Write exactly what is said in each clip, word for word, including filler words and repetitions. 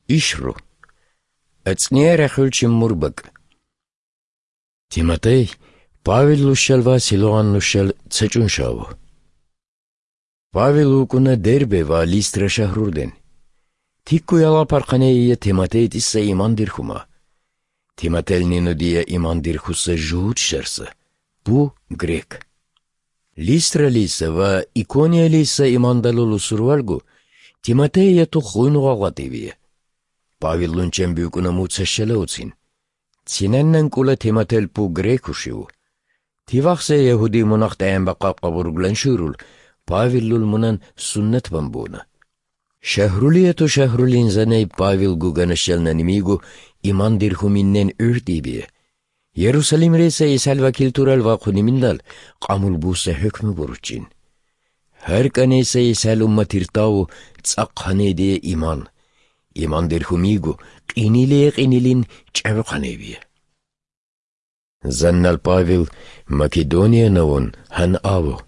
Ишру. Ацнера хулчин мурбак. Тимотей, Павел лушал ва Силуан лушал цачун шаву. Павел укуна дербе ва Листра шахрурден. Тикку яла парқанея Тимотей тисса иман дирхума. Тимотел нинудия иман дирхуса жуут шерса. Бу грек. Листра лиса ва Икония лиса имандалулу сурвальгу Тимотея ту хуйнуға ғатевия. Павел лунчен бюкуна муцашшала уцин. Циненнен кула Тимотел пу греку шиву. Тивақса яхуди мунақтайын бақа қабурглан шурул, Павел лул мунан суннет бамбуна. Шахрулияту шахрулин занай Павел гуганашална немигу иман дирхуминнен үрдибия. Yerusалим рейса исәл вакил турал вақуни миндал қамул буса хөкмі бұручин. Hər kaneysa исәл умматиртау цаққанеде иман. Иман дирхумигу қиниле қинилин чәбі қанебия. Заннал Павел Македония навон хан аву.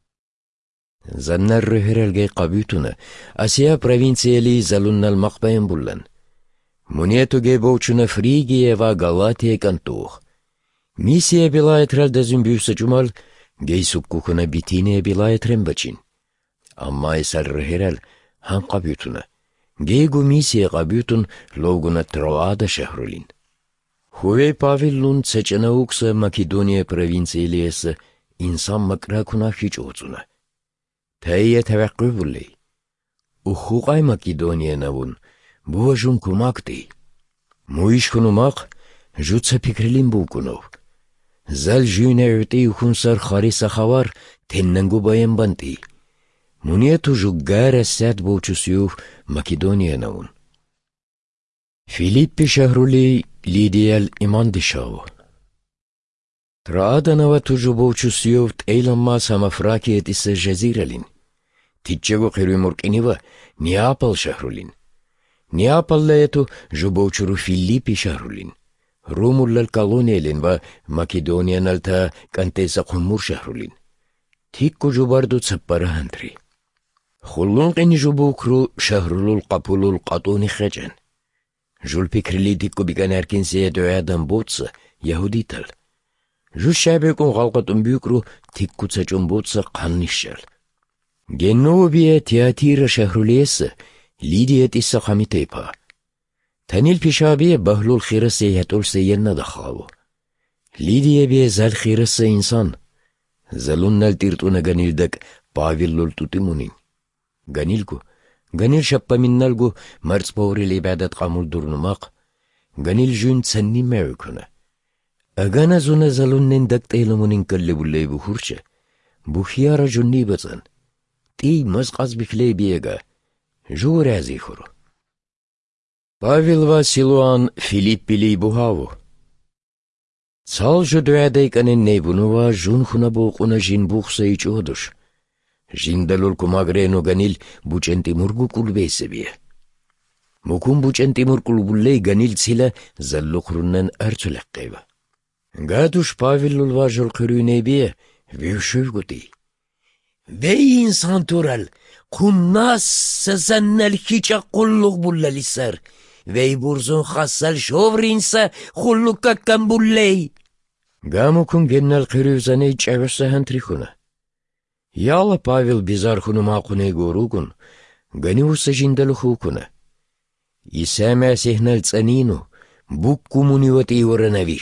Заннар рөхерелге қабютуна Асия провинцияли залуннал мақбайын буллан. Мунетуге боучуна Фригия ва Галатия кантух. Миссия билает ралда зюмбюса чумал, гейсук кухуна битиния билает рембачин. Амма исал рөхерел хан қабютуна. Гейгу миссия қабютун логуна Троада шахрулин. Хувей Павел лун цечена укса Македония провинциялиеса инсан макракуна хич оцуна. Тәйе тәвәққү буллей. Ухуқай Македония навун, буа жун кумактей. Муиш кунумақ, жутса пикрилин булкунов. Зал жүйне өтей ухунсар хариса хавар, теннангу байен банти. Мунету жуггара сәт болчусюв Македония навун. Филиппи шахрули Лидиял иман дишаву. Троаданава тужу болчусюв тейланма самафракиет иса жазиралин. Титчего қируй муркинива Неапол шахрулин. Неапаллаету жубоучуру Филиппи шахрулин. Румуллал колониялин ва Македонианалта кантеса қуммур шахрулин. Тикку жубарду цаппара хантри. Хуллун қини жубоукру шахрулул қапулул қатуни хачан. Жул пикрили тикку биган әркенсея дөядан боцса яхудитал. Жул шәбекун ғалқатун бюкру тикку цачун боцса қаннишшал. Генновия Театира шахрулеса Лидия тисса хамитейпа. Танил пишабия бахлул хираса ятулса енна дахаву. Лидия бия зал хираса инсан. Залуннал тиртуна ганилдак Павел тутимунин. Ганилку, ганил шаппа минналгу марц паурил ибадат қамул дурнумақ. Ганил жун цанни мәркуна. Агана зуна залуннен дактейлумунин калли буллей бухурча. Бухияра жунни бацан. Ти мазқаз бифлей биега. Жу рази хуру. Павел ва Силуан Филиппили бухаву. Цал жу дуадей канен нейбунува жун хуна боқуна жин бухса ич одуш. Жиндалул кумагрену ганил бученти мургу кулбейсе бие. Мукун бученти муркул буллей ганил цила заллухруннан арцулаққева. Гадуш Павелул ва жул қирюней бие вишув гути. Vey insan tural, kunnas sezennel hiça kulluk bullalisar. Vey burzun khassal şovrinsa kulluk kakkan bulley. Gamukun gennel qirivzane çevessa hentrikuna. Yala Pavel bizar khunu maqune gorukun, ganivusa jindelu hukuna. İsame sihnel tsaninu, buk kumunivati oranavih.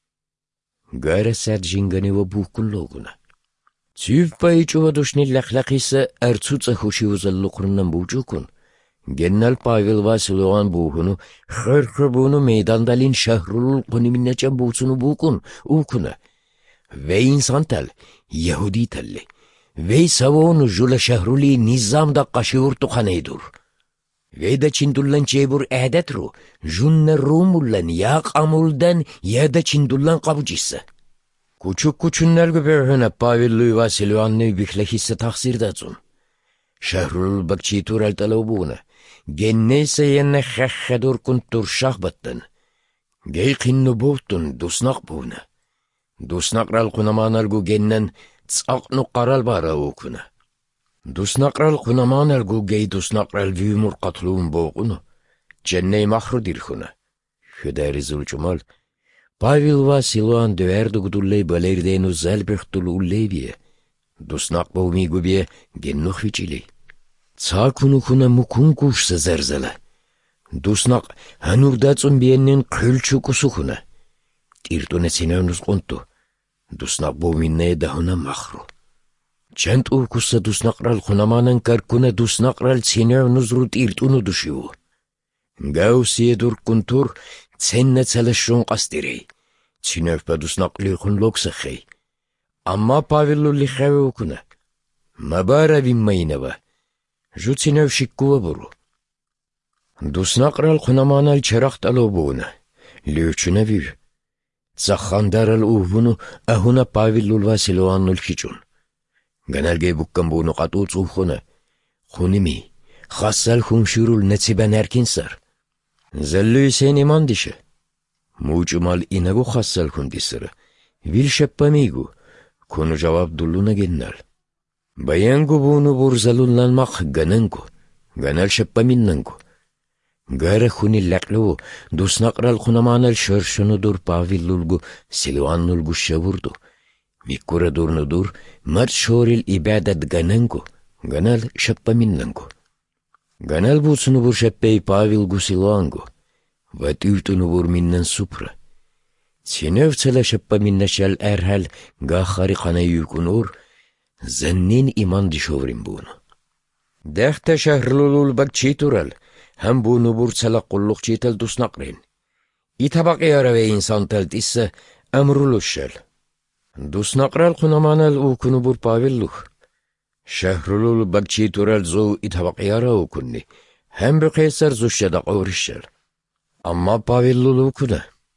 Gara sad jinganiva bukun loguna. Süv payıcıva duşni laklakisa ertsuca hoşi uzalluqrundan bucukun. Gennal Pavel va Siluan buğunu, xırxırbunu meydandalin şahrulul quniminneçen buğsunu buğun, ukuna. Ve insantal, Yahudi talli. Ve savonu jula şahruli nizamda qaşıvurtu qanaydur. Ve da çindullan çebur adetru, junna rumullan ya qamuldan ya da çindullan qabucissa. Küçük küçünler göbürhüne Pavel'lü ve Siluan'lı biklehisse taksirdatsum. Şahrul bakçı tural talabuna. Genneyse yenne xaxadur kuntur şahbattan. Gey qinnu buhtun dusnaq buna. Dusnaqral kunamanalgu gennen tsaqnu qaral bara okuna. Dusnaqral kunamanalgu gey dusnaqral vümur qatlun boğunu. Cenney mahru dirhuna. Hüderizul cumal. Pavel va Siluan döverdugdulley balerdenu zalbechtul ulleviye. Dusnak bovmi gubiye gennuh vichili. Цаакунухуна мукункушса зерзела. Дуснак ханурдацун биеннен кылчукусухуна. Тиртуне синеунус конту. Дуснак бовминне дахуна махру. Чент укусса дуснакрал хунаманан каркуна дуснакрал синеунусру тиртуну душиву. Гаусие дуркунтур ценне целешун кастирей. Циневпа дуснакли хун локсахей. Амма Павелу лихевеукуна. Мабара виммайнава. Жуцинев шиккува буру. Дуснакрал хунаманал чарахтало буна. Лючуна вив. Цахандарал увуну ахуна Павелул Василуаннул хичун. Ганалгей буккан буну катуц ухуна. Хуними. Хассал хунширул нецибен эркинсар. Заллюй сен имандише. Мучумал инагу хассал хундисара. Вил шеппамигу. Куну жаваб дуллуна геннал. Баянгу буну бурзалулланмак гананку. Ганал шеппаминнанку. Гара хуни лаклу. Дуснакрал хунаманал шершуну дур Павеллулгу Силуаннулгу шавурду. Миккура дурну дур мар шорил ибадат гананку. Ганал шеппаминнанку. Ганал буцуну бур шеппей Павелгу Силуангу. Ватютуну бур миннан супра. Цинев цела шеппаминнашал эрхал гахари ханаюкунур. Зеннин иман дишоврин буну. Дехта шахрлулул бакчитурал. Hem bunu burçala kulluk çitel dusnaqrin. İtabak yara ve insan teltisse emruluşşel. Dusnaqral kunamanal ukunu bur Pavelluk. Şehrulul bakçitural zo itabak yara ukunni. Hem bükeyser zuşşeda qavrişşel. Amma Pavellul ukuna.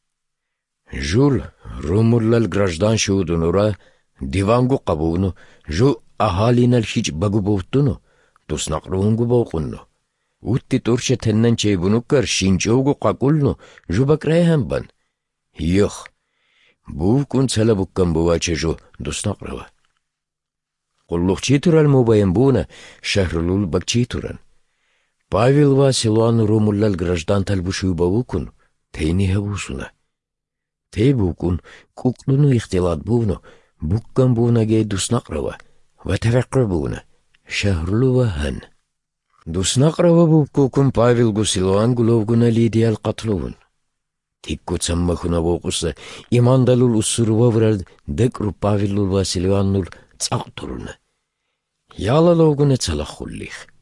Jul rumullal grajdan şudunura divangu qabunu ju ahalinal hiç bagu boğtunu. Dusnaqruungu boğunnu. Utti turşe tennen çeybunukar şinçoğu qakulnu jubakrehem ban. Yox. Bu kun sala bukkan buvaçe ju dusnaqrava. Qullukçitural mubayen buna şehrulul bakçituran. Pavel va Siluan rumullal grajdan talbuşu bavukun teyni hevusuna. Tey bukun kuklunu ihtilat bunu bukkan buna gey dusnaqrava ve tevekkir buna şehrulu ve han. Дуснақрава буккукун Павелгу Силуангу ловгуна лидиал qatluvun. Tikku tsammahuna voqusa imandalul ussuruvavral dekru Pavellul Vasilivannul tsaqturuna. Yala lovguna tsalakhullikh.